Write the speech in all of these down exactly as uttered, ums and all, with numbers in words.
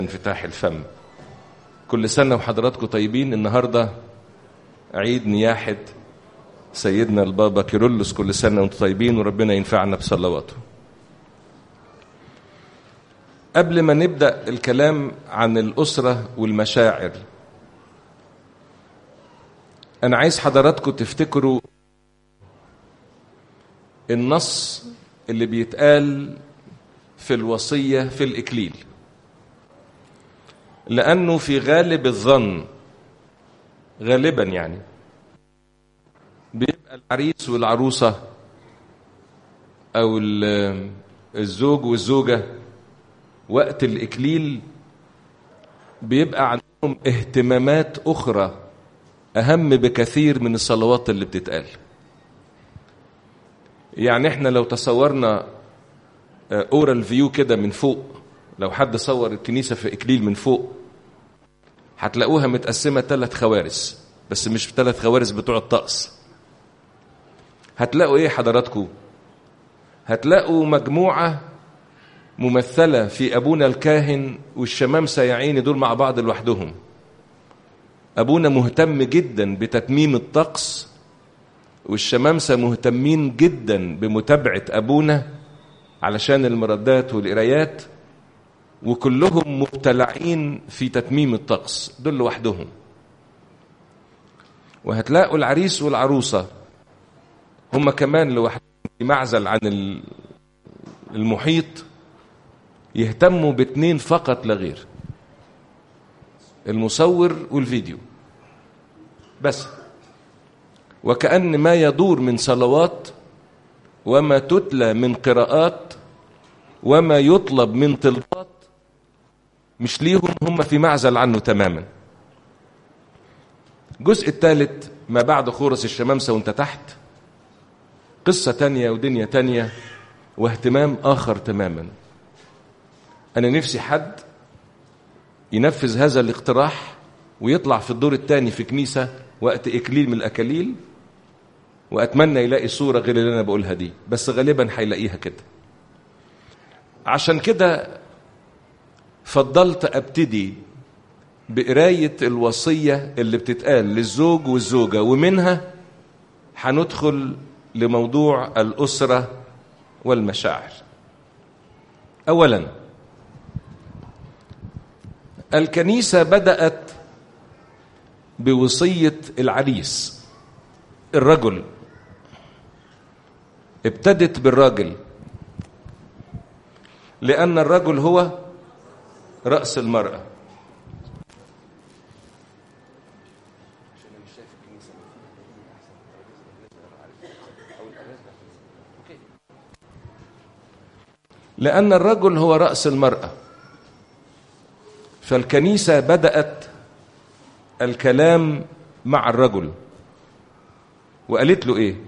انفتاح الفم. كل سنة وحضراتكم طيبين. النهاردة عيد نياحة سيدنا البابا كيرلس، كل سنة وانتم طيبين وربنا ينفعنا بصلواته. قبل ما نبدأ الكلام عن الأسرة والمشاعر، أنا عايز حضراتكم تفتكروا النص اللي بيتقال في الوصية في الإكليل، لأنه في غالب الظن غالبا يعني بيبقى العريس والعروسة أو الزوج والزوجة وقت الإكليل بيبقى عندهم اهتمامات أخرى أهم بكثير من الصلوات اللي بتتقال. يعني احنا لو تصورنا اورال فيو كده من فوق، لو حد صور الكنيسة في إكليل من فوق هتلاقوها متقسمة ثلاث خوارز، بس مش ثلاث خوارز بتوع الطقس. هتلاقوا ايه حضراتكم؟ هتلاقوا مجموعة ممثلة في أبونا الكاهن والشمامسة يا عيني، دول مع بعض لوحدهم. أبونا مهتم جدا بتتميم الطقس، والشمامسة مهتمين جدا بمتابعة أبونا علشان المردات والقرايات، وكلهم مبتلعين في تتميم الطقس، دول لوحدهم. وهتلاقوا العريس والعروسة هم كمان لوحدهم في معزل عن المحيط، يهتموا باتنين فقط لا غير، المصور والفيديو بس. وكأن ما يدور من صلوات وما تتلى من قراءات وما يطلب من طلبات مش ليهم، هم في معزل عنه تماما. الجزء الثالث ما بعد خورس الشمامسة وانت تحت، قصة تانية ودنيا تانية واهتمام آخر تماما. أنا نفسي حد ينفذ هذا الاقتراح ويطلع في الدور الثاني في كنيسة وقت إكليل من الأكاليل، وأتمنى يلاقي صورة غير اللي أنا بقولها دي، بس غالبا هيلاقيها كده. عشان كده فضلت أبتدي بقراية الوصية اللي بتتقال للزوج والزوجة، ومنها هندخل لموضوع الأسرة والمشاعر. أولا، الكنيسة بدأت بوصية العريس الرجل، ابتدت بالراجل لأن الرجل هو رأس المرأة. لأن الرجل هو رأس المرأة، فالكنيسة بدأت الكلام مع الرجل وقالت له إيه؟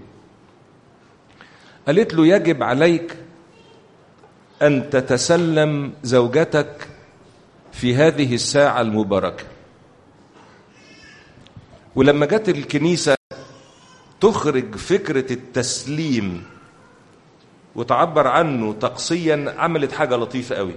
قالت له يجب عليك أن تتسلم زوجتك في هذه الساعة المباركة. ولما جت الكنيسة تخرج فكرة التسليم وتعبر عنه طقسيا، عملت حاجة لطيفة قوي.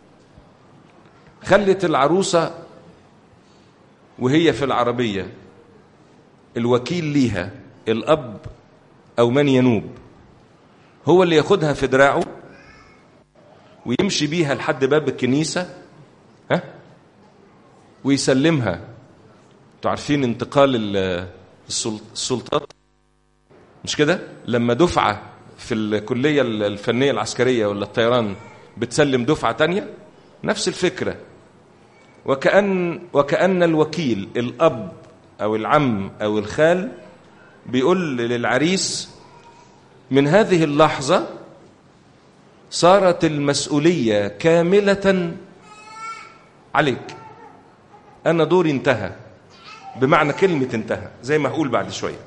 خلت العروسة وهي في العربية الوكيل ليها، الأب أو من ينوب، هو اللي ياخدها في دراعه ويمشي بيها لحد باب الكنيسة، ها، ويسلمها. تعرفين انتقال السلطات مش كده؟ لما دفعة في الكلية الفنية العسكرية ولا الطيران بتسلم دفعة تانية، نفس الفكرة. وكأن, وكأن الوكيل الأب أو العم أو الخال بيقول للعريس من هذه اللحظة صارت المسؤولية كاملة عليك، أنا دوري انتهى، بمعنى كلمة انتهى زي ما هقول بعد شوية.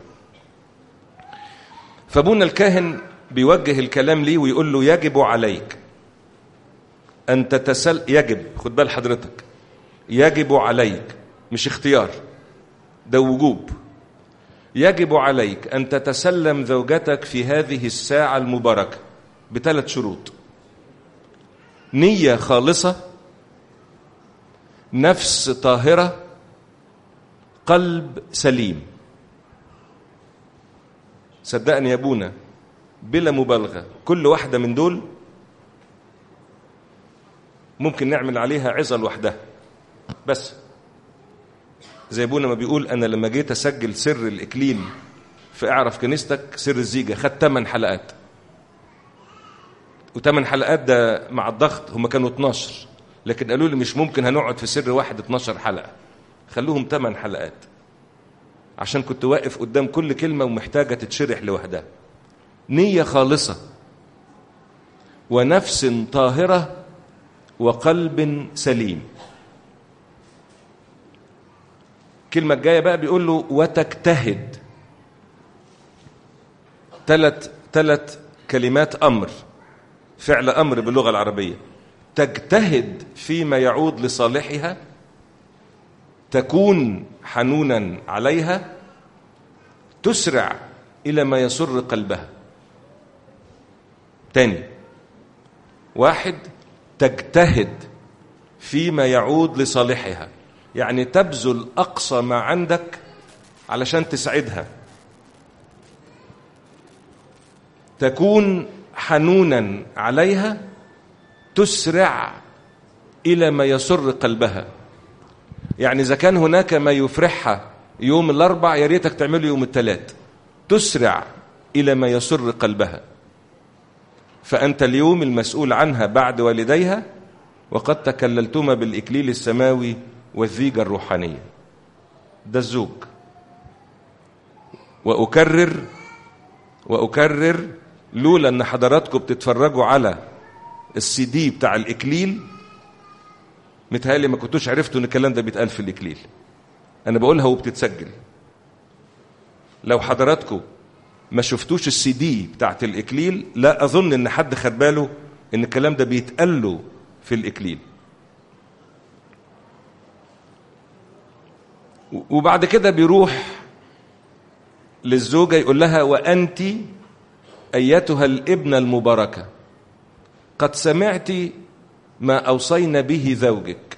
فابونا الكاهن بيوجه الكلام ليه ويقول له يجب عليك أن تتسل يجب خد بال حضرتك، يجب عليك، مش اختيار، ده وجوب. يجب عليك أن تتسلم زوجتك في هذه الساعة المباركة بثلاث شروط: نية خالصة، نفس طاهرة، قلب سليم. صدقني يا ابونا بلا مبالغة كل واحدة من دول ممكن نعمل عليها عظة لوحدها. بس زي ابونا ما بيقول، أنا لما جيت أسجل سر الإكليل في اعرف كنيستك سر الزيجة خد ثمان حلقات، وثمان حلقات ده مع الضغط هم كانوا اتناشر، لكن قالوا لي مش ممكن هنقعد في سر واحد اتناشر حلقة، خلوهم ثمان حلقات، عشان كنت واقف قدام كل كلمة ومحتاجة تتشرح لوحدها. نية خالصة ونفس طاهرة وقلب سليم. كلمة الجاية بقى بيقول له وتجتهد. ثلاث ثلاث كلمات أمر، فعل أمر باللغة العربية. تجتهد فيما يعود لصالحها، تكون حنونا عليها، تسرع إلى ما يسر قلبها. تاني، واحد، تجتهد فيما يعود لصالحها، يعني تبذل أقصى ما عندك علشان تسعدها. تكون حنونا عليها، تسرع إلى ما يسر قلبها. يعني إذا كان هناك ما يفرحها يوم الأربع يا ريتك تعمله يوم الثلاث. تسرع إلى ما يسر قلبها، فأنت اليوم المسؤول عنها بعد والديها، وقد تكللتما بالإكليل السماوي والزيجة الروحانية. ده الزوج. وأكرر وأكرر لولا أن حضراتكم بتتفرجوا على السي دي بتاع الإكليل متهيألي ما كنتوش عرفتوا أن الكلام ده بيتقال في الإكليل. أنا بقولها وبتتسجل. لو حضراتكم ما شفتوش السي دي بتاعت الإكليل لا أظن أن حد خد باله أن الكلام ده بيتقال له في الإكليل. وبعد كده بيروح للزوجة يقول لها وأنت أيتها الابنة المباركة قد سمعت ما أوصينا به زوجك،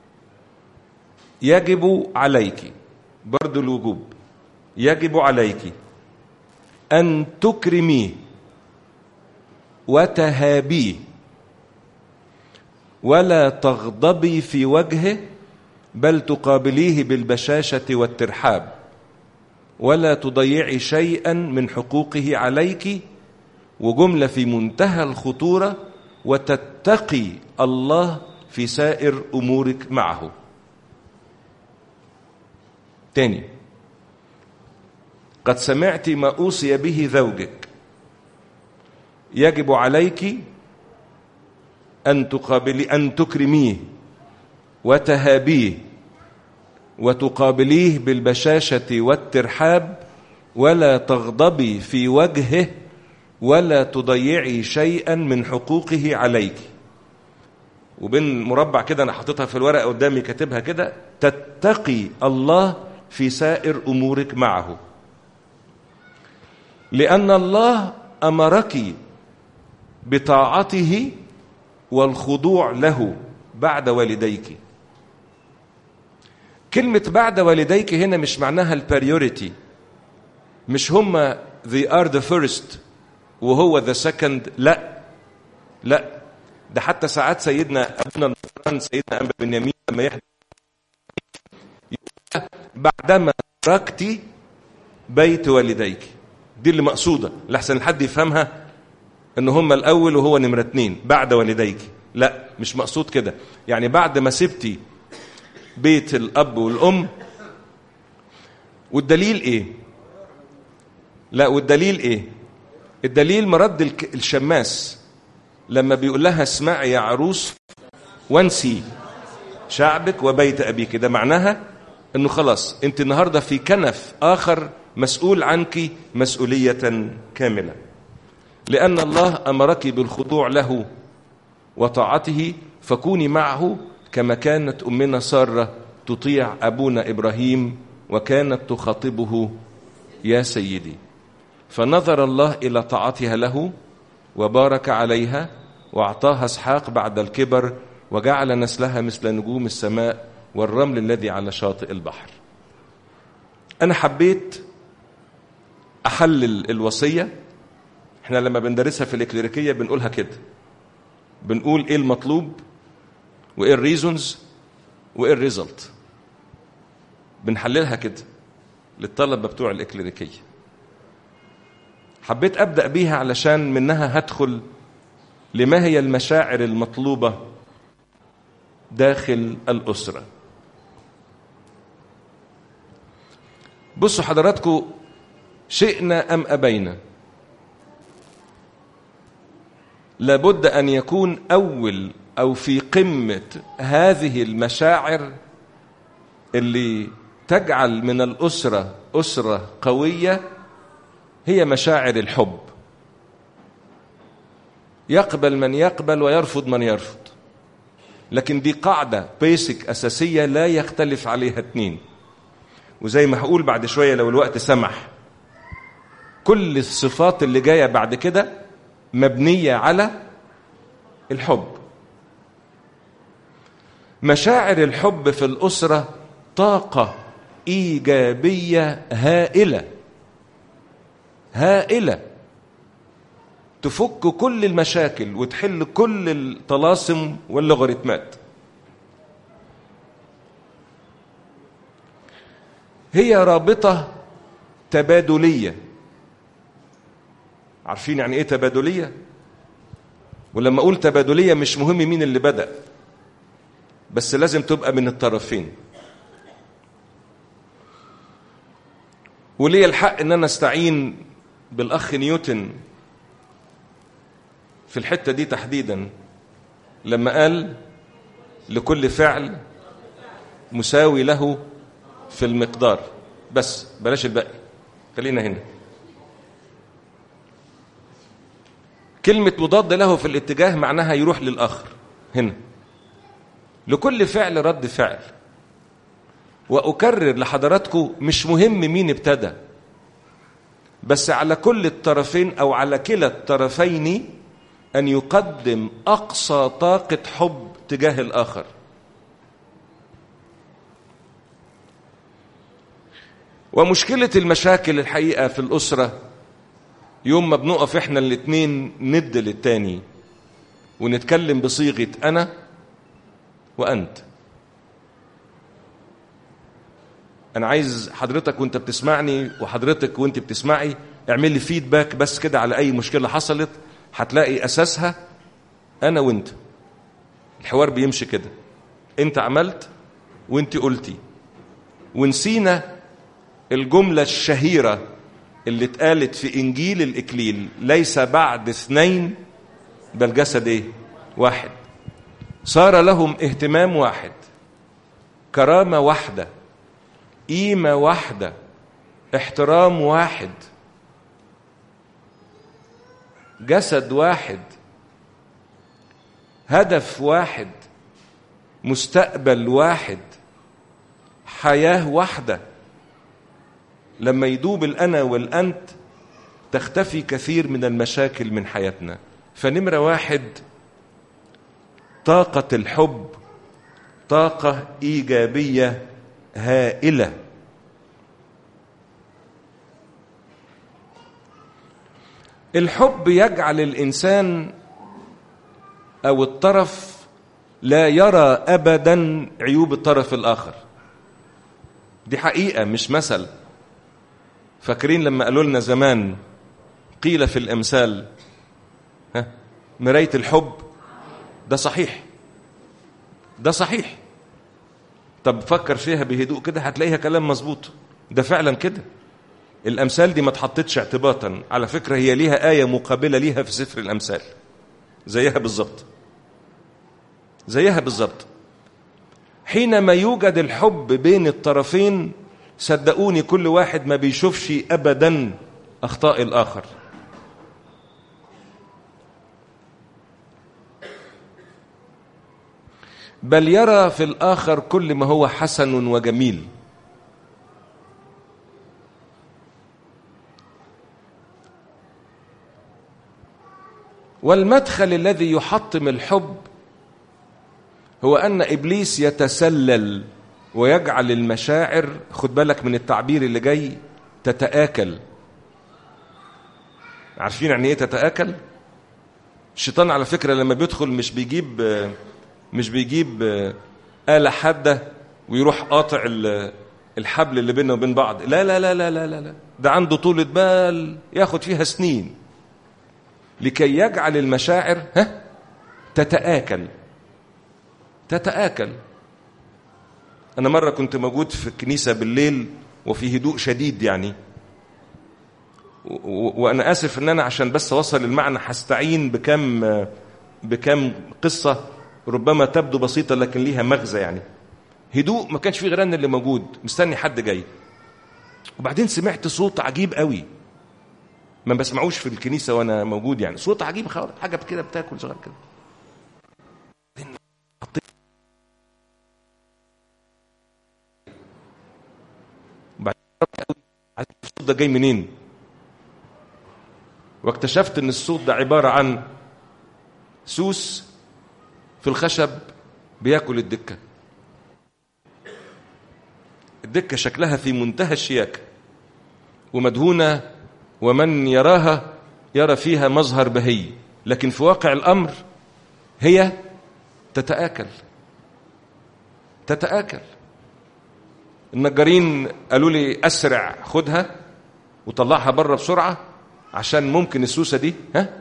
يجب عليك، برضو الوجوب، يجب عليك أن تكرميه وتهابيه ولا تغضبي في وجهه، بل تقابليه بالبشاشة والترحاب، ولا تضيعي شيئا من حقوقه عليك. وجملة في منتهى الخطورة، وتتقي الله في سائر أمورك معه. تاني، قد سمعت ما أوصي به زوجك، يجب عليك أن تقابلي أن تكرميه وتهابيه وتقابليه بالبشاشة والترحاب، ولا تغضبي في وجهه، ولا تضيعي شيئا من حقوقه عليك. وبين مربع كده أنا حاططها في الورقة قدامي كاتبها كده، تتقي الله في سائر أمورك معه، لأن الله أمرك بطاعته والخضوع له بعد والديك. كلمة بعد والديك هنا مش معناها البريوريتي، مش هما they are the first وهو the second، لا لا، ده حتى ساعات سيدنا أبونا النصران سيدنا أنبا بنيامين لما يحدث بعدما تركتي بيت والديك، دي اللي مقصودة لحسن حد يفهمها ان هم الاول وهو نمرة اتنين بعد والديك. لا، مش مقصود كده. يعني بعد ما سبتي بيت الاب والام. والدليل ايه؟ لا، والدليل ايه؟ الدليل مرد الشماس لما بيقول لها اسمعي يا عروس وانسي شعبك وبيت ابيك. ده معناها انه خلاص انت النهارده في كنف اخر مسؤول عنك مسؤولية كاملة، لأن الله أمرك بالخضوع له وطاعته، فكوني معه كما كانت أمنا سارة تطيع أبونا إبراهيم وكانت تخاطبه يا سيدي. فنظر الله إلى طاعتها له وبارك عليها، وأعطاها اسحاق بعد الكبر، وجعل نسلها مثل نجوم السماء والرمل الذي على شاطئ البحر. أنا حبيت أحلل الوصية. احنا لما بندرسها في الإكليريكية بنقولها كده، بنقول إيه المطلوب وإيه الريزونز وإيه الريزلت، بنحللها كده للطلبة بتوع الإكليريكية. حبيت أبدأ بيها علشان منها هدخل لما هي المشاعر المطلوبة داخل الأسرة. بصوا حضراتكم، شئنا أم أبينا لابد أن يكون أول أو في قمة هذه المشاعر اللي تجعل من الأسرة أسرة قوية هي مشاعر الحب. يقبل من يقبل ويرفض من يرفض، لكن دي قاعدة بيسك أساسية لا يختلف عليها اتنين. وزي ما هقول بعد شوية لو الوقت سمح، كل الصفات اللي جاية بعد كده مبنية على الحب. مشاعر الحب في الأسرة طاقة إيجابية هائلة هائلة تفك كل المشاكل وتحل كل الطلاسم واللوغاريتمات. هي رابطة تبادلية. عارفين يعني ايه تبادلية؟ ولما اقول تبادلية مش مهم مين اللي بدأ، بس لازم تبقى من الطرفين. وليه الحق ان انا استعين بالاخ نيوتن في الحتة دي تحديدا لما قال لكل فعل مساوي له في المقدار. بس بلاش الباقي، خلينا هنا. كلمة مضاد له في الاتجاه معناها يروح للآخر. هنا لكل فعل رد فعل. وأكرر لحضراتكم مش مهم مين ابتدى، بس على كل الطرفين أو على كلا الطرفين أن يقدم أقصى طاقة حب تجاه الآخر. ومشكلة المشاكل الحقيقة في الأسرة يوم ما بنقف إحنا الاتنين ند للتاني ونتكلم بصيغة أنا وأنت. أنا عايز حضرتك وأنت بتسمعني وحضرتك وأنت بتسمعي اعمل لي فيدباك بس كده على أي مشكلة حصلت، هتلاقي أساسها أنا وأنت. الحوار بيمشي كده، أنت عملت وأنت قلتي. ونسينا الجملة الشهيرة اللي اتقالت في إنجيل الإكليل: ليس بعد اثنين بل جسد إيه؟ واحد. صار لهم اهتمام واحد، كرامة واحدة، قيمة واحدة، احترام واحد، جسد واحد، هدف واحد، مستقبل واحد، حياة واحدة. لما يدوب الأنا والأنت تختفي كثير من المشاكل من حياتنا. فنمرة واحد، طاقة الحب طاقة إيجابية هائلة. الحب يجعل الإنسان أو الطرف لا يرى أبدا عيوب الطرف الآخر. دي حقيقة مش مثل. فاكرين لما قالوا لنا زمان قيل في الأمثال ها مراية الحب؟ ده صحيح، ده صحيح. طب فكر فيها بهدوء كده هتلاقيها كلام مظبوط. ده فعلا كده. الأمثال دي ما تحطتش اعتباطا، على فكرة هي ليها آية مقابلة ليها في سفر الأمثال زيها بالظبط، زيها بالظبط. حينما يوجد الحب بين الطرفين صدقوني كل واحد ما بيشوفش أبدا أخطاء الآخر. بل يرى في الآخر كل ما هو حسن وجميل. والمدخل الذي يحطم الحب هو أن إبليس يتسلل ويجعل المشاعر، خد بالك من التعبير اللي جاي، تتآكل. عارفين يعني ايه تتآكل؟ الشيطان على فكرة لما بيدخل مش بيجيب مش بيجيب آلة حادة ويروح قاطع الحبل اللي بيننا وبين بعض. لا لا لا لا لا لا ده عنده طولة بال ياخد فيها سنين لكي يجعل المشاعر ها تتآكل تتآكل. أنا مرة كنت موجود في الكنيسة بالليل وفي هدوء شديد يعني، وأنا آسف إن أنا عشان بس أوصل المعنى هستعين بكم بكم قصة ربما تبدو بسيطة لكن ليها مغزى. يعني هدوء، ما كانش فيه غير أنا اللي موجود مستني حد جاي، وبعدين سمعت صوت عجيب قوي ما بسمعوش في الكنيسة وأنا موجود، يعني صوت عجيب خالص، حاجة كده بتاكل صغير كده. الصوت ده جاي منين؟ واكتشفت ان الصوت ده عبارة عن سوس في الخشب بياكل الدكة. الدكة شكلها في منتهى الشياكة ومدهونة، ومن يراها يرى فيها مظهر بهي، لكن في واقع الأمر هي تتآكل تتآكل. النجارين قالوا لي أسرع، خدها وطلعها بره بسرعة عشان ممكن السوسة دي ها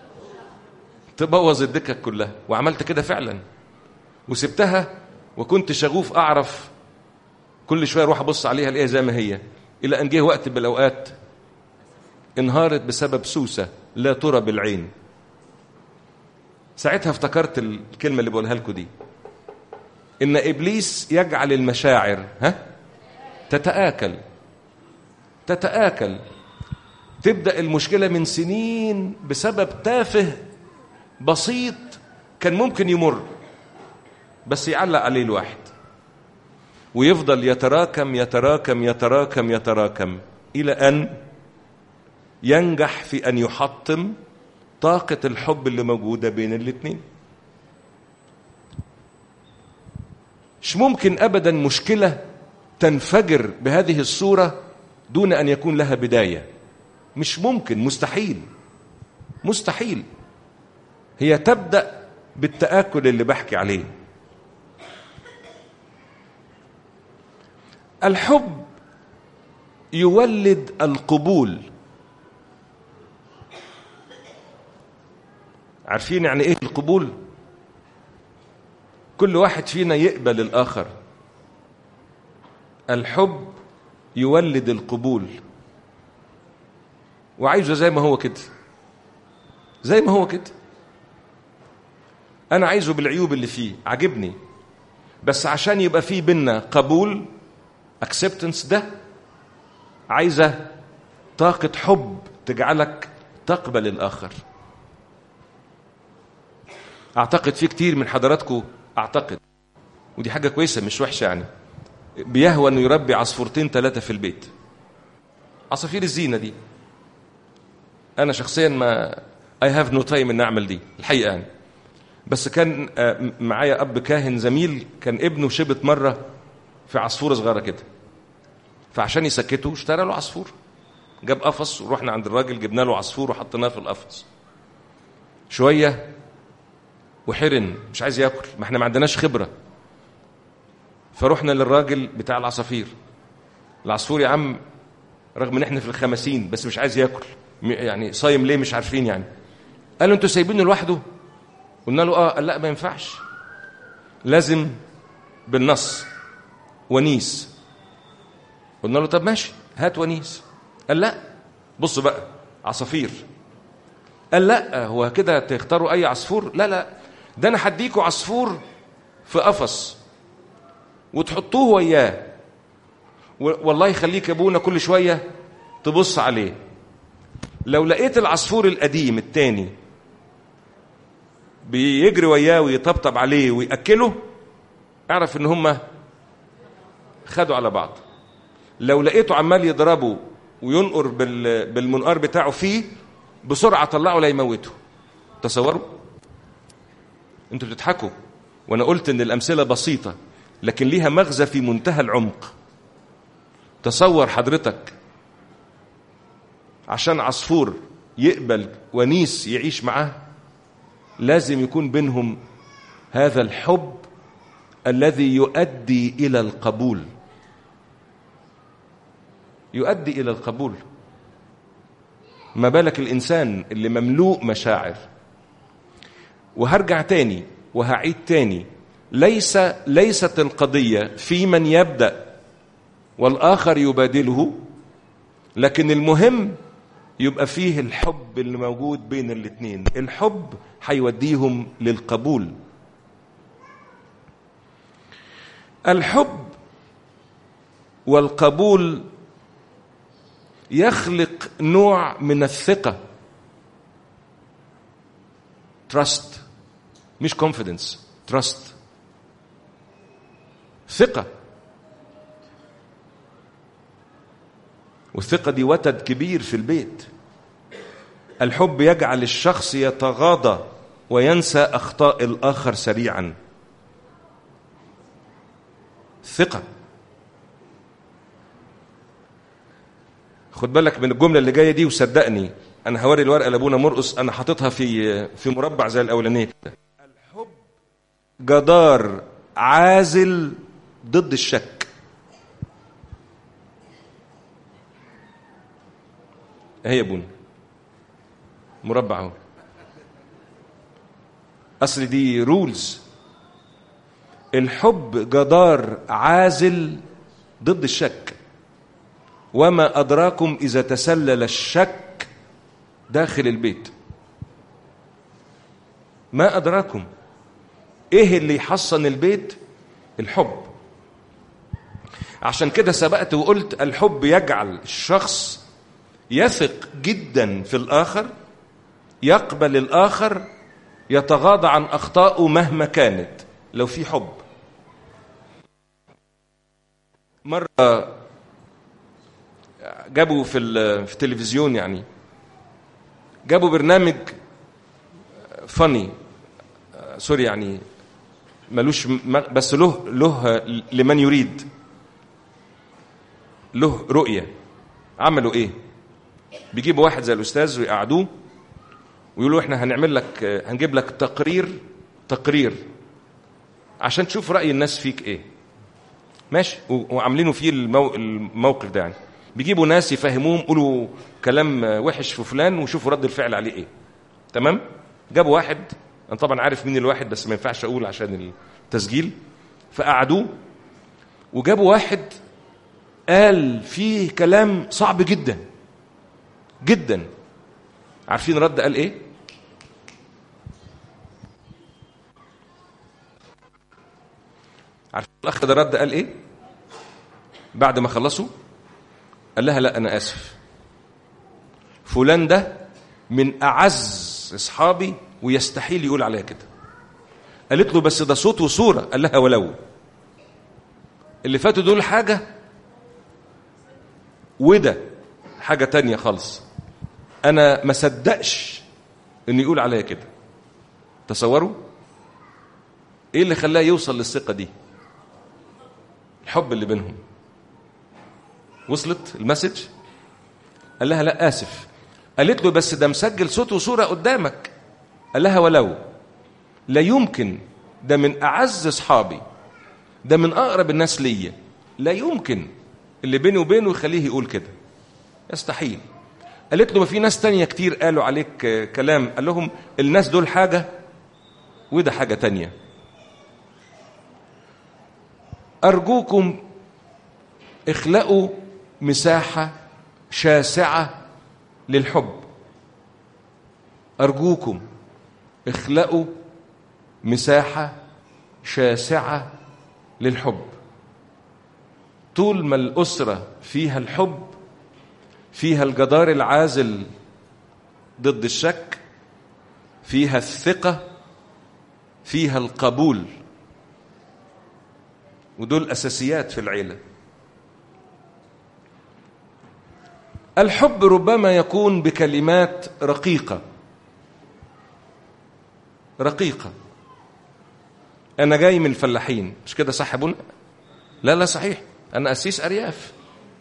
تبوظ الدكة كلها. وعملت كده فعلا وسبتها، وكنت شغوف أعرف كل شوية أروح أبص عليها الاقيها زي ما هي، إلى أن جه وقت بالأوقات انهارت بسبب سوسة لا ترى بالعين. ساعتها افتكرت الكلمة اللي بقولها لكم دي، إن إبليس يجعل المشاعر ها تتآكل تتآكل. تبدأ المشكلة من سنين بسبب تافه بسيط كان ممكن يمر، بس يعلق عليه الواحد ويفضل يتراكم يتراكم يتراكم يتراكم إلى أن ينجح في أن يحطم طاقة الحب اللي موجودة بين الاثنين. مش ممكن أبدا مشكلة تنفجر بهذه الصورة دون أن يكون لها بداية. مش ممكن، مستحيل مستحيل. هي تبدأ بالتآكل اللي بحكي عليه. الحب يولد القبول. عارفين يعني ايه القبول؟ كل واحد فينا يقبل الآخر. الحب يولد القبول، وعايزه زي ما هو كده، زي ما هو كده. أنا عايزه بالعيوب اللي فيه، عجبني، بس عشان يبقى فيه بينا قبول acceptance، ده عايزة طاقة حب تجعلك تقبل الآخر. أعتقد في كتير من حضراتكم، أعتقد ودي حاجة كويسة مش وحشة يعني، بيهوى أنه يربي عصفورتين ثلاثة في البيت. عصافير الزينة دي أنا شخصيا ما I have no time إن أعمل دي الحقيقة يعني. بس كان معايا أب كاهن زميل، كان ابنه شبت مرة في عصفورة صغيرة كده، فعشان يسكته اشترى له عصفور، جاب قفص ورحنا عند الراجل جبنا له عصفور وحطيناه في القفص. شوية وحرن مش عايز ياكل، ما احنا ما عندناش خبرة. فروحنا للراجل بتاع العصافير، العصفور يا عم رغم ان احنا في الخمسين بس مش عايز ياكل، يعني صايم ليه مش عارفين يعني. قالوا انتوا سايبينه لوحده؟ قلنا له اه. قال لا ما ينفعش، لازم بالنص ونيس. قلنا له طب ماشي هات ونيس. قال لا بصوا بقى عصافير. قال لا هو كده تختاروا اي عصفور؟ لا لا ده انا هديكوا عصفور في قفص وتحطوه وياه، والله يخليك يا ابونا كل شويه تبص عليه. لو لقيت العصفور القديم التاني بيجري وياه ويطبطب عليه ويأكله، اعرف ان هم خدوا على بعض. لو لقيته عمال يضربه وينقر بالمنقار بتاعه فيه، بسرعة طلعه لا يموته. تصوروا؟ انتوا بتضحكوا وانا قلت ان الامثلة بسيطة، لكن ليها مغزى في منتهى العمق. تصور حضرتك عشان عصفور يقبل ونيس يعيش معاه لازم يكون بينهم هذا الحب الذي يؤدي إلى القبول، يؤدي إلى القبول. ما بالك الإنسان اللي مملوء مشاعر. وهرجع تاني وهعيد تاني، ليس ليست القضية في من يبدأ والآخر يبادله، لكن المهم يبقى فيه الحب اللي موجود بين الاثنين. الحب هيوديهم للقبول. الحب والقبول يخلق نوع من الثقة، trust مش confidence، trust، ثقة. والثقة دي وتد كبير في البيت. الحب يجعل الشخص يتغاضى وينسى أخطاء الآخر سريعا. ثقة. خد بالك من الجملة اللي جاية دي وصدقني أنا هوري الورقة لأبونا مرقس، أنا حاططها في في مربع زي الأولانية كده. الحب جدار عازل ضد الشك. اهي يا ابونا مربع اهو. اصل دي رولز. الحب جدار عازل ضد الشك. وما أدراكم إذا تسلل الشك داخل البيت. ما أدراكم إيه اللي يحصن البيت؟ الحب. عشان كده سبقت وقلت الحب يجعل الشخص يثق جدا في الآخر، يقبل الآخر، يتغاضى عن أخطائه مهما كانت لو في حب. مرة جابوا في في التلفزيون، يعني جابوا برنامج فاني سوري يعني ملوش بس له له لمن يريد، له رؤية. عملوا ايه؟ بيجيبوا واحد زي الأستاذ ويقعدوه ويقولوا احنا هنعمل لك هنجيب لك تقرير تقرير عشان تشوف رأي الناس فيك ايه. ماشي. وعاملينه فيه المو... الموقف ده، يعني بيجيبوا ناس يفهموهم، قولوا كلام وحش في فلان وشوفوا رد الفعل عليه ايه. تمام. جابوا واحد، انا طبعا عارف مين الواحد بس ما ينفعش اقول عشان التسجيل، فقعدوه وجابوا واحد قال فيه كلام صعب جدا جدا. عارفين رد قال ايه؟ عارفين الاخ ده رد قال ايه بعد ما خلصوا؟ قال لها لا انا اسف، فلان ده من اعز اصحابي ويستحيل يقول عليها كده. قالت له بس ده صوت وصوره. قال لها ولو اللي فاتوا دول حاجه وده حاجه تانية خالص. انا ما صدقش انه يقول عليها كده. تصوروا ايه اللي خلاه يوصل للثقه دي؟ الحب اللي بينهم. وصلت المسج؟ قال لها لا اسف. قالت له بس ده مسجل صوت وصوره قدامك. قال لها ولو لا يمكن، ده من اعز اصحابي، ده من اقرب الناس ليا، لا يمكن اللي بيني وبينه يخليه يقول كده، يستحيل. قالت له ما في ناس تانية كتير قالوا عليك كلام. قال لهم الناس دول حاجة وده حاجة تانية. أرجوكم اخلقوا مساحة شاسعة للحب. أرجوكم اخلقوا مساحة شاسعة للحب. طول ما الأسرة فيها الحب، فيها الجدار العازل ضد الشك، فيها الثقة، فيها القبول. ودول أساسيات في العيلة. الحب ربما يكون بكلمات رقيقة رقيقة. أنا جاي من الفلاحين، مش كده صح ابونا؟ لا لا صحيح، أنا قسيس أرياف.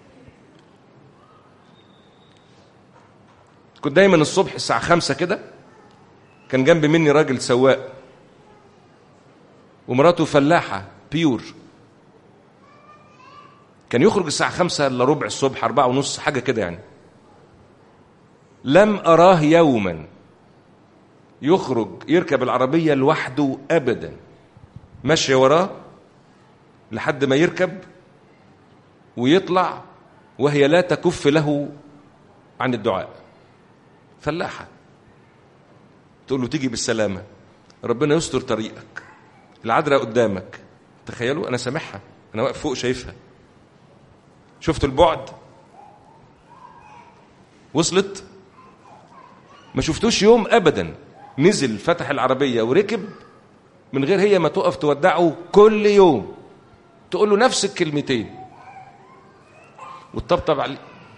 كنت دايما الصبح الساعة خمسة كده كان جنب مني راجل سواق ومراته فلاحة بيور، كان يخرج الساعة خمسة إلا ربع الصبح، أربعة ونص حاجة كده يعني. لم أراه يوما يخرج يركب العربية لوحده أبدا، ماشي وراه لحد ما يركب ويطلع وهي لا تكف له عن الدعاء. فلاحة تقول له تيجي بالسلامة، ربنا يستر طريقك، العذراء قدامك. تخيلوا، أنا سامعها، أنا واقف فوق شايفها. شفت البعد؟ وصلت؟ ما شفتوش يوم أبدا نزل فتح العربية وركب من غير هي ما تقف تودعه. كل يوم تقول له نفس الكلمتين وتطبطب عليه.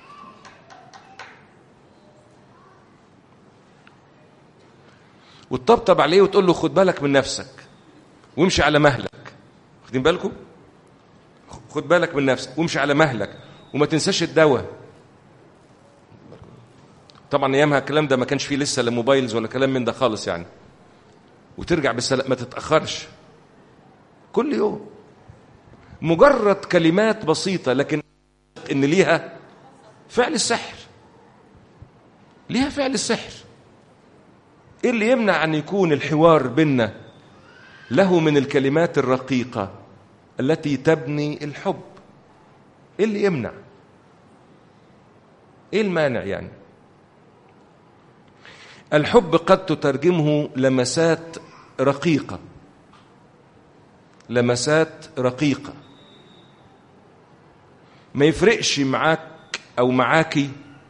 وتطبطب عليه وتقول له خد بالك من نفسك وامشي على مهلك. واخدين بالكم؟ خد بالك من نفسك وامشي على مهلك وما تنساش الدواء. طبعا ايامها الكلام ده ما كانش فيه لسه لا موبايلز ولا كلام من ده خالص يعني. وترجع بالسلام، ما تتأخرش. كل يوم مجرد كلمات بسيطة لكن ان ليها فعل السحر، ليها فعل السحر. ايه اللي يمنع ان يكون الحوار بيننا له من الكلمات الرقيقة التي تبني الحب؟ ايه اللي يمنع؟ ايه المانع يعني؟ الحب قد تترجمه لمسات رقيقة، لمسات رقيقة. ما يفرقش معاك أو معاكي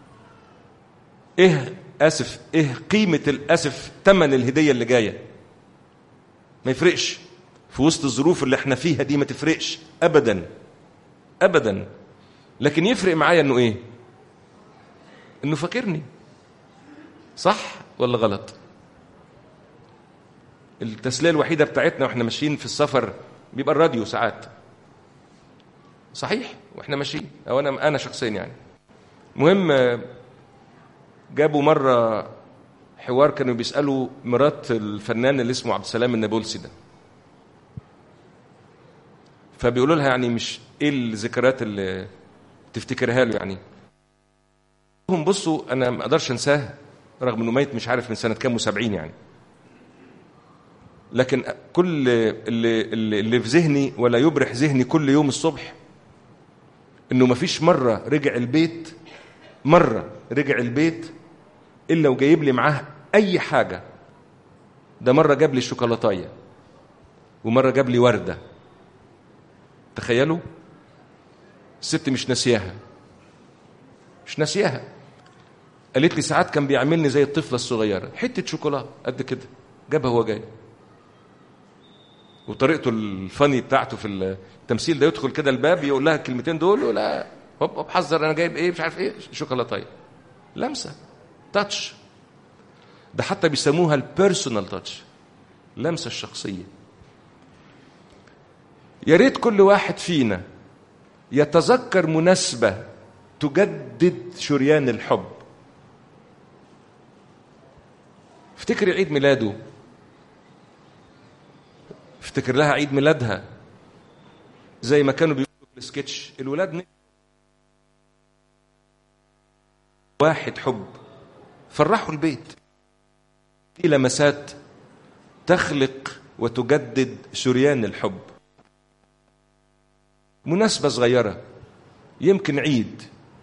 إيه أسف إيه قيمة الأسف تمن الهدية اللي جاية. ما يفرقش في وسط الظروف اللي احنا فيها دي، ما تفرقش أبدا أبدا. لكن يفرق معايا إنه إيه؟ إنه فاكرني. صح ولا غلط؟ التسلية الوحيدة بتاعتنا واحنا ماشيين في السفر بيبقى الراديو ساعات. صحيح، واحنا ماشيين، او انا انا شخصيا يعني. مهم جابوا مرة حوار كانوا بيسألوا مرات الفنان اللي اسمه عبد السلام النابلسي ده، فبيقولوا لها يعني مش ايه الذكريات اللي تفتكرها له يعني. هم بصوا انا ما اقدرش انساه رغم انه ميت مش عارف من سنة كام وسبعين يعني، لكن كل اللي, اللي, اللي في ذهني ولا يبرح ذهني كل يوم الصبح انه ما فيش مرة رجع البيت مرة رجع البيت الا وجايب لي معاه اي حاجة. ده مرة جاب لي شوكولاتاية ومرة جاب لي وردة. تخيلوا، الست مش ناسياها مش ناسياها. قالت لي ساعات كان بيعملني زي الطفلة الصغيرة، حتة شوكولاتة قد كده جابها هو جاي. وطريقته الفني بتاعته في التمثيل ده يدخل كده الباب يقول لها الكلمتين دول ولا هوب هوب حذر انا جايب ايه مش عارف ايه شوكولاتايه. لمسه، تاتش. ده حتى بيسموها البيرسونال تاتش، لمسه الشخصيه. يا ريت كل واحد فينا يتذكر مناسبه تجدد شريان الحب. افتكري عيد ميلاده، افتكر لها عيد ميلادها، زي ما كانوا بيقولوا في السكتش الولاد واحد حب، فرحوا البيت. دي لمسات تخلق وتجدد شريان الحب. مناسبة صغيرة، يمكن عيد،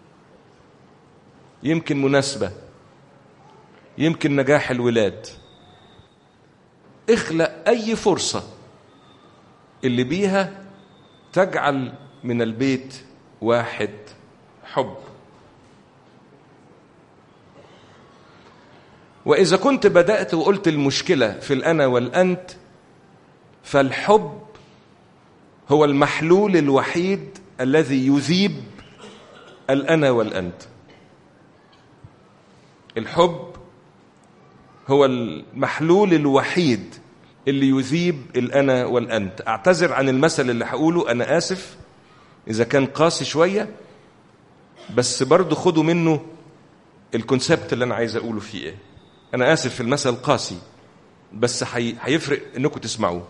يمكن مناسبة، يمكن نجاح الولاد. اخلق أي فرصة اللي بيها تجعل من البيت واحد حب. وإذا كنت بدأت وقلت المشكلة في الأنا والأنت، فالحب هو المحلول الوحيد الذي يذيب الأنا والأنت. الحب هو المحلول الوحيد اللي يذيب الأنا والأنت. أعتذر عن المثل اللي هقوله، أنا آسف إذا كان قاسي شوية، بس برضو خدوا منه الكونسبت اللي أنا عايز أقوله فيه إيه. أنا آسف في المثل قاسي، بس هيفرق إنكم تسمعوه.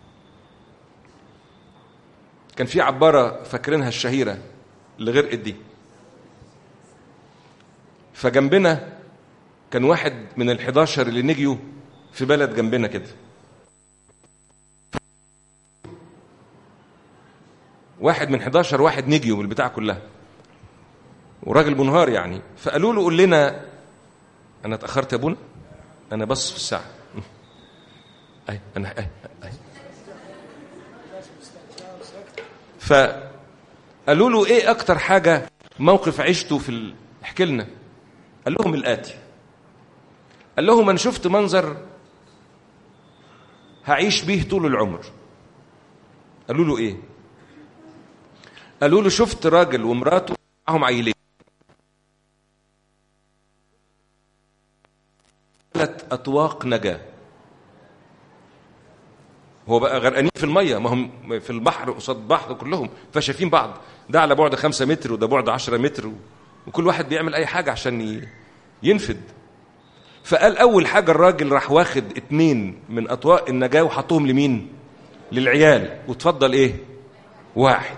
كان في عبارة فاكرينها الشهيرة اللي غرقت دي، فجنبنا كان واحد من الحداشر اللي نجيوا في بلد جنبنا كده، واحد من حداشر واحد نجيوا من البتاع كلها، وراجل منهار يعني. فقالوا له قول لنا، انا اتاخرت يا ابونا، انا بص في الساعه اي انا اي اي فقالوا له ايه اكتر حاجه موقف عشته في ال... احكي لنا. قال لهم الاتي، قال لهم انا شفت منظر هعيش بيه طول العمر. قالوا له ايه؟ قالوا له شفت راجل ومراته معهم عيلين، ثلاث اطواق نجاه. هو بقى غرقانين في الميه، ما هم في البحر قصاد بعض كلهم، فشايفين بعض، ده على بعد خمسة متر وده بعد عشرة متر، وكل واحد بيعمل اي حاجه عشان ينفد. فقال اول حاجه الراجل راح واخد اتنين من اطواق النجاه وحطهم لمين؟ للعيال، وتفضل ايه؟ واحد.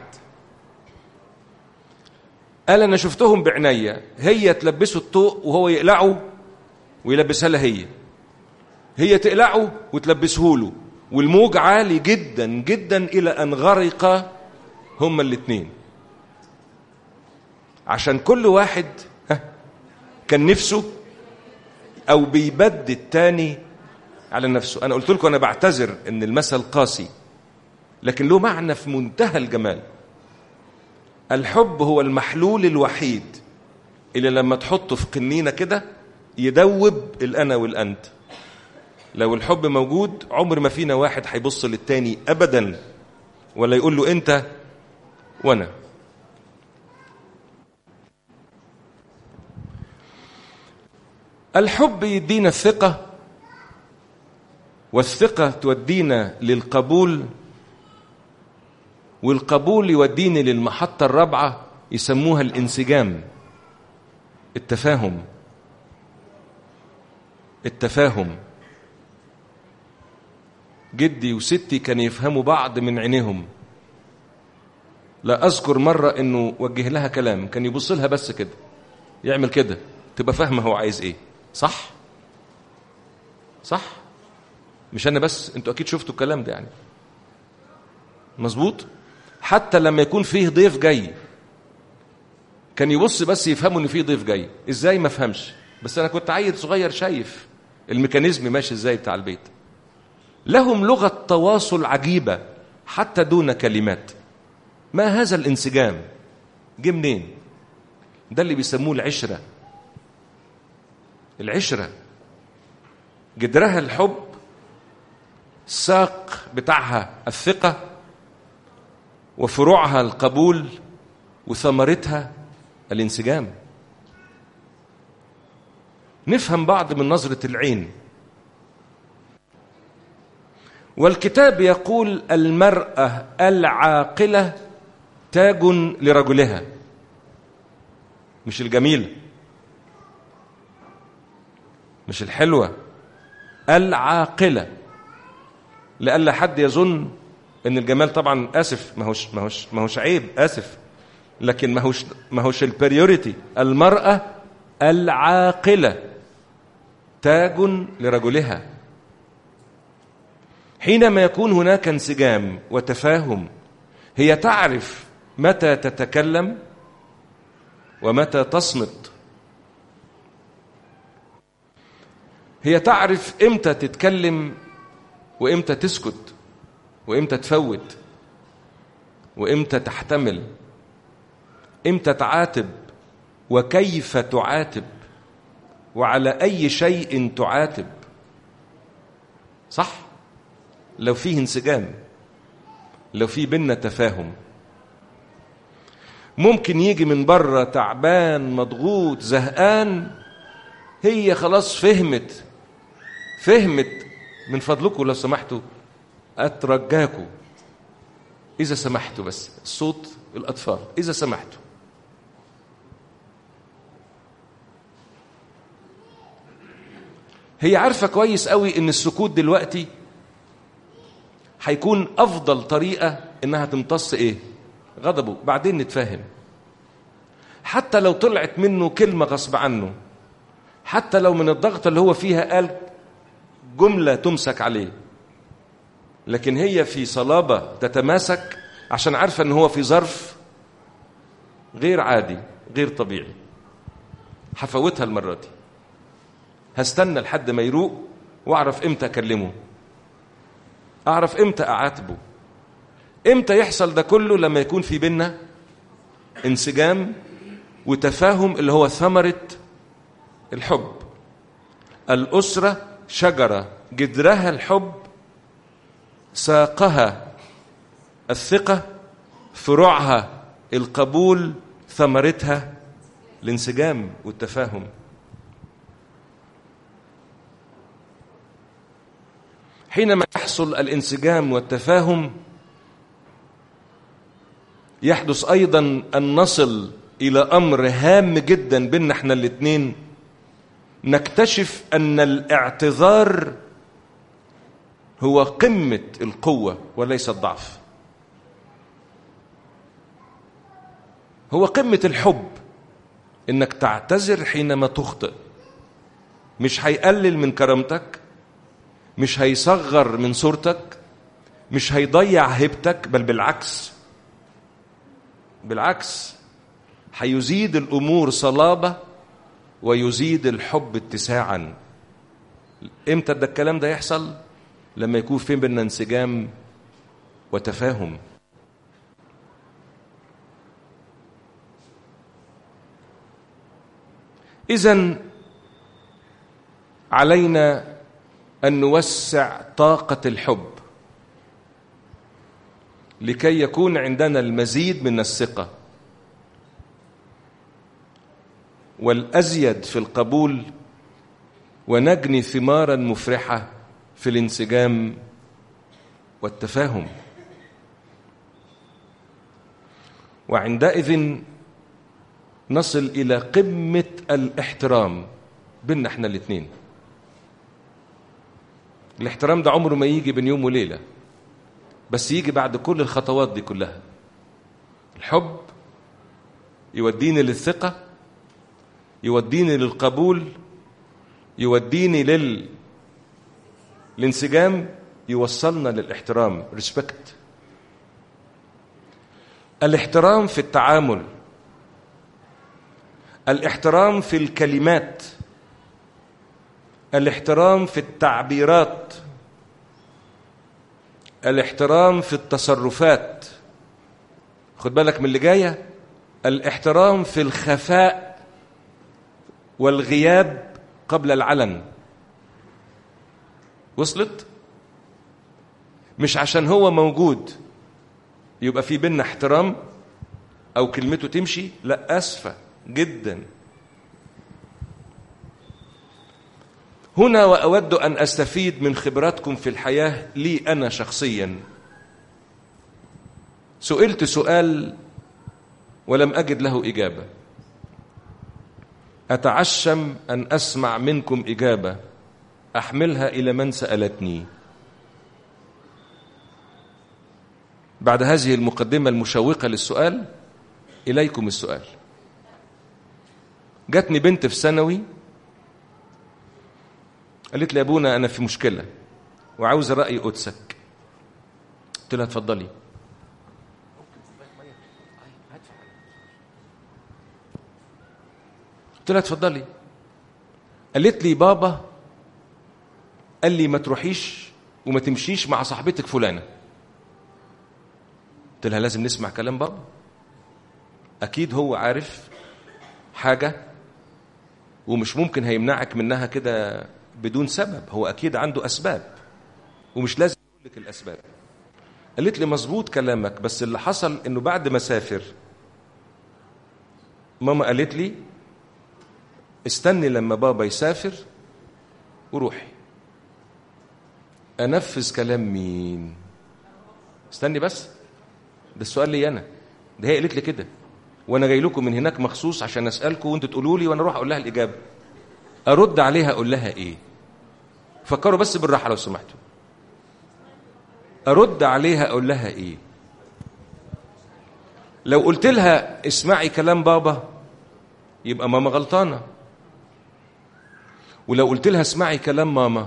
قال انا شفتهم بعناية، هي تلبسه الطوق وهو يقلعه ويلبسها لها، هي هي تقلعه وتلبسه له، والموج عالي جدا جدا الى ان غرق هما الاثنين، عشان كل واحد كان نفسه او بيبدي التاني على نفسه. انا قلت لكم انا بعتذر ان المثل قاسي، لكن له معنى في منتهى الجمال. الحب هو المحلول الوحيد اللي لما تحطه في قنينة كده يدوب الأنا والأنت. لو الحب موجود عمر ما فينا واحد هيبص للتاني أبدا ولا يقول له أنت وأنا. الحب يدينا الثقة، والثقة تودينا للقبول، والقبول يوديني للمحطة الرابعة يسموها الانسجام، التفاهم. التفاهم جدي وستي كانوا يفهموا بعض من عينيهم. لا أذكر مرة إنه وجه لها كلام كان يبص لها بس كده، يعمل كده تبقى فاهمة هو عايز إيه. صح؟ صح؟ مش أنا بس، أنتوا أكيد شفتوا الكلام ده يعني. مظبوط؟ حتى لما يكون فيه ضيف جاي كان يبص بس يفهموا ان فيه ضيف جاي. ازاي؟ ما فهمش، بس انا كنت عيل صغير شايف الميكانيزم ماشي ازاي بتاع البيت. لهم لغة تواصل عجيبة حتى دون كلمات. ما هذا الانسجام؟ جه منين؟ ده اللي بيسموه العشرة. العشرة جدرها الحب، الساق بتاعها الثقة، وفروعها القبول، وثمرتها الانسجام. نفهم بعض من نظرة العين. والكتاب يقول المرأة العاقلة تاج لرجلها، مش الجميلة، مش الحلوة، العاقلة. لألا حد يظن ان الجمال، طبعا اسف، ما هوش ما هوش ما هوش عيب، اسف، لكن ما هوش ما هوش البريوريتي. المرأة العاقلة تاج لرجلها. حينما يكون هناك انسجام وتفاهم، هي تعرف متى تتكلم ومتى تصمت. هي تعرف امتى تتكلم وامتى تسكت، وامتى تفوت، وامتى تحتمل، امتى تعاتب وكيف تعاتب، وعلى اي شيء تعاتب. صح؟ لو فيه انسجام، لو فيه بينا تفاهم. ممكن يجي من بره تعبان مضغوط زهقان، هي خلاص فهمت فهمت من فضلكم لو سمحتوا أترجاكم إذا سمحتوا، بس صوت الأطفال إذا سمحتوا. هي عارفة كويس قوي إن السكوت دلوقتي هيكون أفضل طريقة إنها تمتص إيه؟ غضبه. بعدين نتفاهم، حتى لو طلعت منه كلمة غصب عنه، حتى لو من الضغط اللي هو فيها قال جملة تمسك عليه، لكن هي في صلابة تتماسك عشان عارفة إن هو في ظرف غير عادي غير طبيعي. هفوتها المرة دي، هستنى لحد ما يروق واعرف امتى اكلمه، اعرف امتى اعاتبه. امتى يحصل ده كله؟ لما يكون في بينا انسجام وتفاهم اللي هو ثمرة الحب. الأسرة شجرة جذرها الحب، ساقها الثقة، فروعها القبول، ثمرتها الانسجام والتفاهم. حينما يحصل الانسجام والتفاهم يحدث أيضا أن نصل إلى أمر هام جدا بيننا احنا الاثنين، نكتشف أن الاعتذار هو قمة القوة وليس الضعف، هو قمة الحب. إنك تعتذر حينما تخطئ مش هيقلل من كرامتك، مش هيصغر من صورتك، مش هيضيع هيبتك، بل بالعكس بالعكس هيزيد الأمور صلابة ويزيد الحب اتساعا. امتى ده الكلام ده يحصل؟ لما يكون في بيننا انسجام وتفاهم. إذن علينا أن نوسع طاقة الحب لكي يكون عندنا المزيد من الثقة والأزيد في القبول، ونجني ثمارا مفرحة في الانسجام والتفاهم. وعندئذ نصل إلى قمة الاحترام بيننا احنا الاثنين. الاحترام ده عمره ما يجي بين يوم وليلة، بس يجي بعد كل الخطوات دي كلها. الحب يوديني للثقة، يوديني للقبول، يوديني لل الانسجام، يوصلنا للاحترام. ريسبكت. الاحترام في التعامل، الاحترام في الكلمات، الاحترام في التعبيرات، الاحترام في التصرفات. خد بالك من اللي جاية، الاحترام في الخفاء والغياب قبل العلن. وصلت؟ مش عشان هو موجود يبقى في بيننا احترام أو كلمته تمشي، لا، أسفة جدا. هنا وأود أن أستفيد من خبراتكم في الحياة. لي أنا شخصيا سئلت سؤال ولم أجد له إجابة، أتعشم أن أسمع منكم إجابة أحملها إلى من سألتني. بعد هذه المقدمة المشوقة للسؤال، إليكم السؤال. جاتني بنت في ثانوي قالت لي يا ابونا أنا في مشكلة وعاوز رأي قدسك. قلت لها اتفضلي. قلت لها اتفضلي. قالت لي بابا قال لي ما تروحيش وما تمشيش مع صاحبتك فلانة. قلت لها لازم نسمع كلام بابا، أكيد هو عارف حاجة ومش ممكن هيمنعك منها كده بدون سبب، هو أكيد عنده أسباب ومش لازم يقول لك الأسباب. قالت لي مظبوط كلامك، بس اللي حصل إنه بعد ما سافر ماما قالت لي استني لما بابا يسافر وروحي. انفذ كلام مين؟ استني بس، ده السؤال لي انا، ده هي قالت لي كده وانا جاي لكم من هناك مخصوص عشان اسالكم وانتوا تقولوا لي وانا اروح اقول لها الاجابه. ارد عليها اقول لها ايه؟ فكروا بس بالراحه لو سمحتوا. ارد عليها اقول لها ايه؟ لو قلت لها اسمعي كلام بابا يبقى ماما غلطانه، ولو قلت لها اسمعي كلام ماما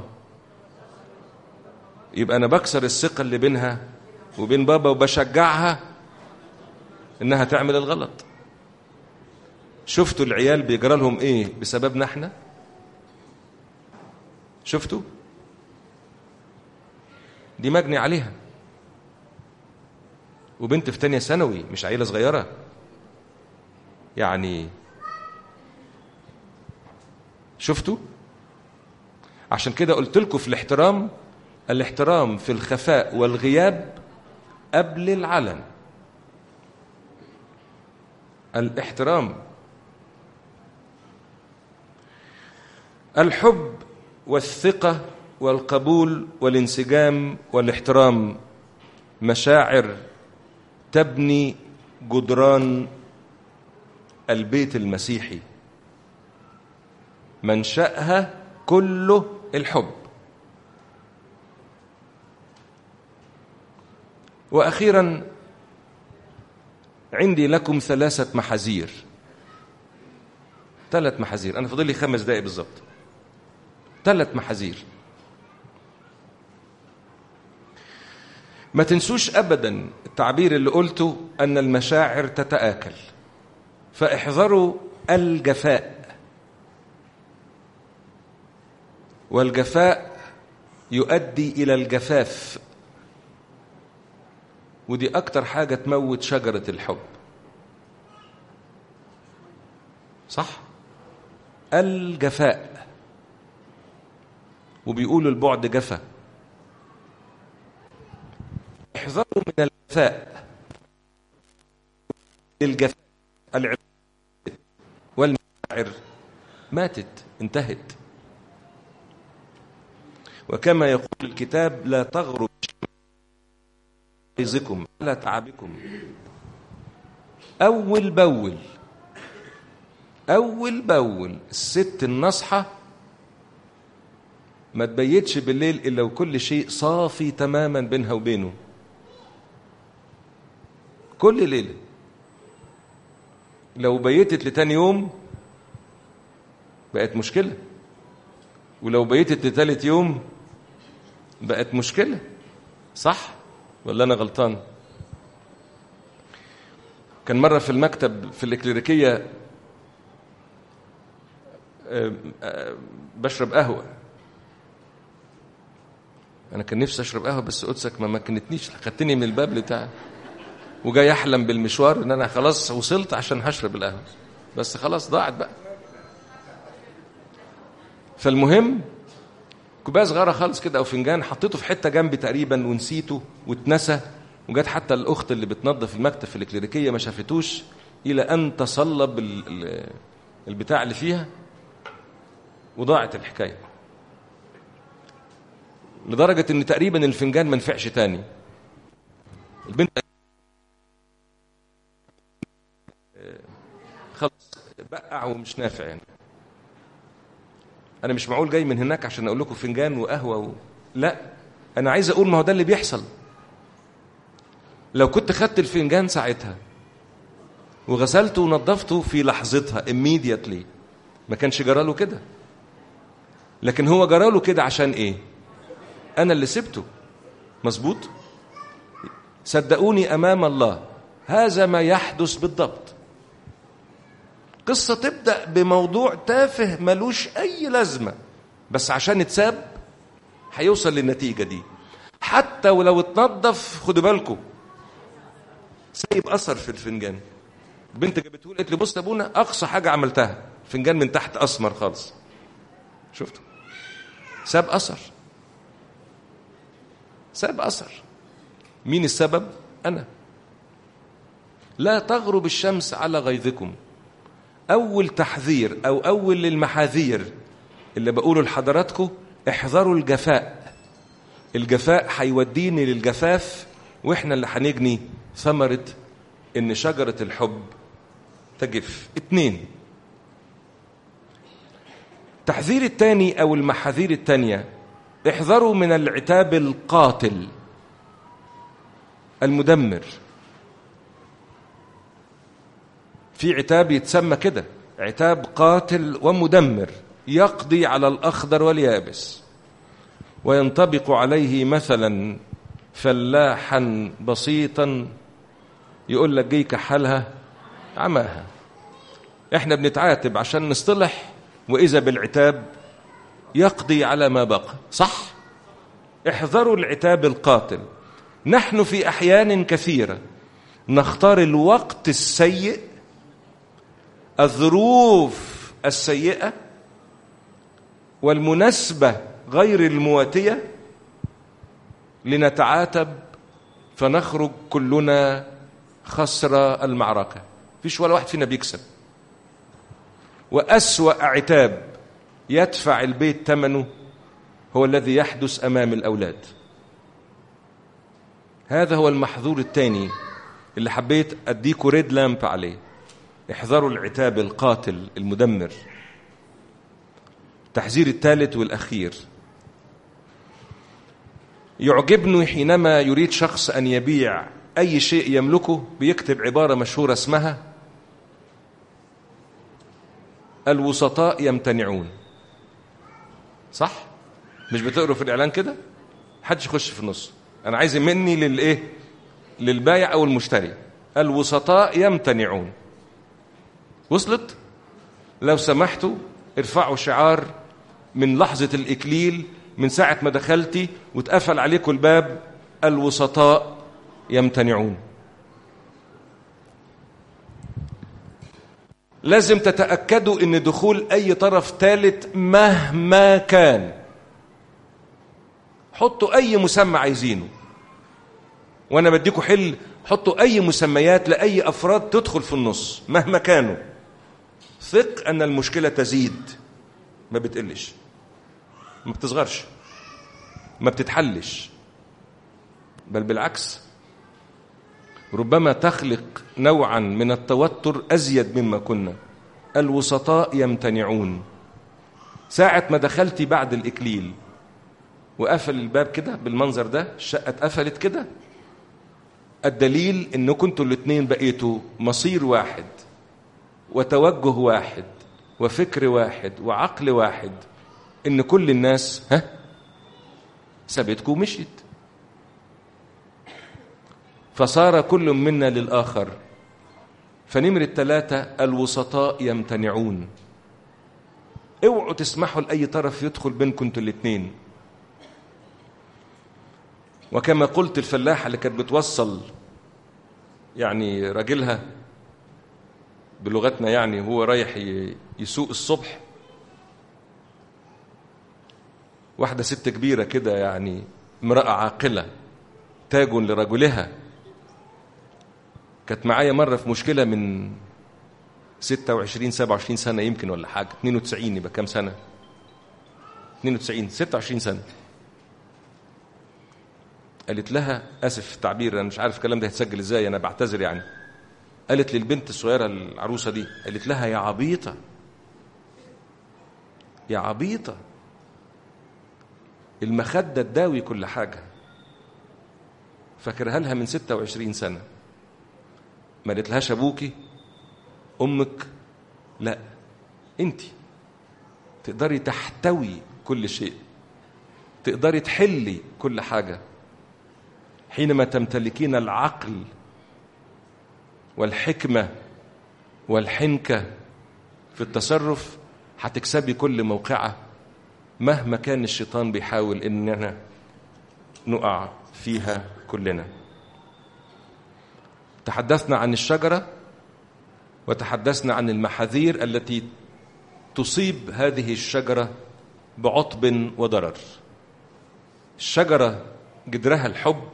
يبقى انا بكسر الثقه اللي بينها وبين بابا وبشجعها انها تعمل الغلط. شفتوا العيال بيجرى لهم ايه بسببنا احنا؟ شفتوا؟ دي مجني عليها، وبنت في تانية ثانوي، مش عيلة صغيرة يعني. شفتوا؟ عشان كده قلت لكم في الاحترام، الاحترام في الخفاء والغياب قبل العلن. الاحترام، الحب والثقة والقبول والانسجام والاحترام مشاعر تبني جدران البيت المسيحي، منشأها كله الحب. وأخيرا عندي لكم ثلاثة محاذير، ثلاث محاذير، أنا فاضل لي خمس دقائق بالظبط. ثلاث محاذير. ما تنسوش أبدا التعبير اللي قلته أن المشاعر تتآكل، فاحذروا الجفاء، والجفاء يؤدي إلى الجفاف، ودي أكتر حاجة تموت شجرة الحب. صح؟ الجفاء، وبيقولوا البعد جفا. احذروا من الجفاء، الجفاء العلاقات والمشاعر ماتت، انتهت. وكما يقول الكتاب لا تغروا بغيظكم على تعبكم. أول بول أول بول الست النصحة ما تبيتش بالليل إلا وكل شيء صافي تماما بينها وبينه، كل ليلة. لو بيتت لتاني يوم بقت مشكلة، ولو بيتت لتالت يوم بقت مشكلة. صح ولا أنا غلطان؟ كان مرة في المكتب في الإكليريكية بشرب قهوة، أنا كان نفسي أشرب قهوة بس قدسك ما مكنتنيش، خدتني من الباب بتاعي وجاي أحلم بالمشوار إن أنا خلاص وصلت عشان هشرب القهوة، بس خلاص ضاعت بقى. فالمهم كوبايه صغيره خالص كده او فنجان حطيته في حته جنبي تقريبا ونسيته واتنسى، وجت حتى الاخت اللي بتنظف المكتب في الإكليريكية ما شافتوش الى ان تصلب البتاع اللي فيها وضاعت الحكايه، لدرجه ان تقريبا الفنجان ما نفعش تاني. البنت خلاص بقع ومش نافع. يعني أنا مش معقول جاي من هناك عشان أقول لكم فنجان وقهوة و... لا، أنا عايز أقول ما هو ده اللي بيحصل. لو كنت خدت الفنجان ساعتها وغسلته ونظفته في لحظتها immediately ما كانش جراله كده، لكن هو جراله كده عشان إيه؟ أنا اللي سبته. مظبوط؟ صدقوني أمام الله هذا ما يحدث بالضبط. قصة تبدأ بموضوع تافه ملوش أي لازمة، بس عشان يتساب هيوصل للنتيجة دي. حتى ولو اتنظف خدوا بالكم سايب أثر في الفنجان. بنت جابته لي قالت لي بص يا ابونا أقصى حاجة عملتها فنجان من تحت أسمر خالص، شفتوا؟ ساب أثر، ساب أثر. مين السبب؟ أنا. لا تغرب الشمس على غيظكم. أول تحذير أو أول المحاذير اللي بقوله لحضراتكم، احذروا الجفاء، الجفاء هيوديني للجفاف، واحنا اللي هنجني ثمرة ان شجرة الحب تجف. اتنين، تحذير التاني او المحاذير التانية: احذروا من العتاب القاتل المدمر. في عتاب يتسمى كده، عتاب قاتل ومدمر، يقضي على الأخضر واليابس، وينطبق عليه مثلا فلاحا بسيطا يقول لك جيك حالها عماها. احنا بنتعاتب عشان نصطلح، وإذا بالعتاب يقضي على ما بقى. صح؟ احذروا العتاب القاتل. نحن في أحيان كثيرة نختار الوقت السيء، الظروف السيئة، والمناسبة غير المواتية لنتعاتب، فنخرج كلنا خسر المعركة. فيش ولا واحد فينا بيكسب. وأسوأ عتاب يدفع البيت ثمنه هو الذي يحدث أمام الأولاد. هذا هو المحظور الثاني اللي حبيت أديكوا ريد لامب عليه. احذروا العتاب القاتل المدمر. التحذير الثالث والأخير: يعجبني حينما يريد شخص أن يبيع أي شيء يملكه بيكتب عبارة مشهورة اسمها الوسطاء يمتنعون. صح؟ مش بتقروا في الإعلان كده؟ حدش يخش في النص، أنا عايز مني للإيه؟ للبايع أو المشتري. الوسطاء يمتنعون. وصلت؟ لو سمحتوا ارفعوا شعار من لحظة الإكليل، من ساعة ما دخلتي واتقفل عليكم الباب: الوسطاء يمتنعون. لازم تتأكدوا ان دخول اي طرف ثالث مهما كان، حطوا اي مسمى عايزينه، وانا بديكوا حل، حطوا اي مسميات لاي افراد تدخل في النص مهما كانوا. ثق ان المشكلة تزيد، ما بتقلش، ما بتصغرش، ما بتتحلش، بل بالعكس ربما تخلق نوعا من التوتر أزيد مما كنا. الوسطاء يمتنعون. ساعة ما دخلتي بعد الإكليل وقفل الباب كده بالمنظر ده، الشقة اتقفلت كده، الدليل إنه كنتوا الاثنين بقيتوا مصير واحد وتوجه واحد وفكر واحد وعقل واحد، إن كل الناس ها سابتكم ومشيت، فصار كل منا للآخر. فنمر الثلاثة: الوسطاء يمتنعون. اوعوا تسمحوا لأي طرف يدخل بينكم انتوا الاثنين. وكما قلت، الفلاحة اللي كانت بتوصل يعني راجلها بلغتنا، يعني هو رايح يسوق الصبح، واحدة ست كبيرة كده، يعني امرأة عاقلة تاج لرجلها، كانت معايا مرة في مشكلة من ستة وعشرين سبعة وعشرين سنة يمكن ولا حاجة، اثنين وتسعين، يبقى كام سنة؟ اثنين وتسعين، ستة وعشرين سنة. قالت لها، آسف في التعبير، أنا مش عارف الكلام ده هيتسجل إزاي، أنا بعتذر يعني. قالت للبنت الصغيرة العروسة دي، قالت لها: يا عبيطة يا عبيطة، المخدة تداوي كل حاجة. فاكرها لها من ستة وعشرين سنة. ما قالتلهاش أبوكي أمك، لا، أنت تقدري تحتوي كل شيء، تقدري تحلي كل حاجة حينما تمتلكين العقل والحكمة والحنكة في التصرف. هتكسبي كل موقعة مهما كان الشيطان بيحاول إننا نقع فيها كلنا. تحدثنا عن الشجرة وتحدثنا عن المحاذير التي تصيب هذه الشجرة بعطب وضرر. الشجرة جدرها الحب،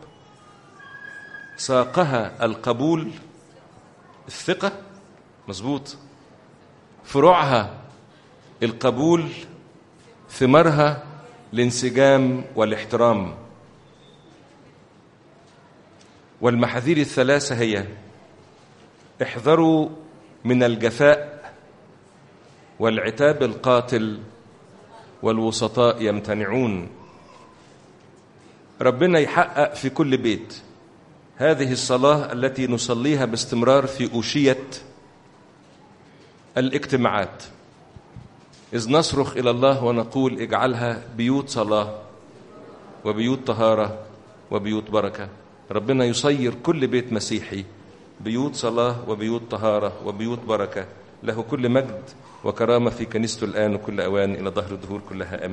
ساقها القبول، الثقة، مظبوط، فروعها القبول، ثمارها الانسجام والاحترام. والمحاذير الثلاثة هي: احذروا من الجفاء، والعتاب القاتل، والوسطاء يمتنعون. ربنا يحقق في كل بيت هذه الصلاة التي نصليها باستمرار في أوشية الاجتماعات، إذ نصرخ إلى الله ونقول: اجعلها بيوت صلاة وبيوت طهارة وبيوت بركة. ربنا يصير كل بيت مسيحي بيوت صلاة وبيوت طهارة وبيوت بركة. له كل مجد وكرامة في كنيسته الآن وكل أوان إلى ظهر الدهور كلها. آمين.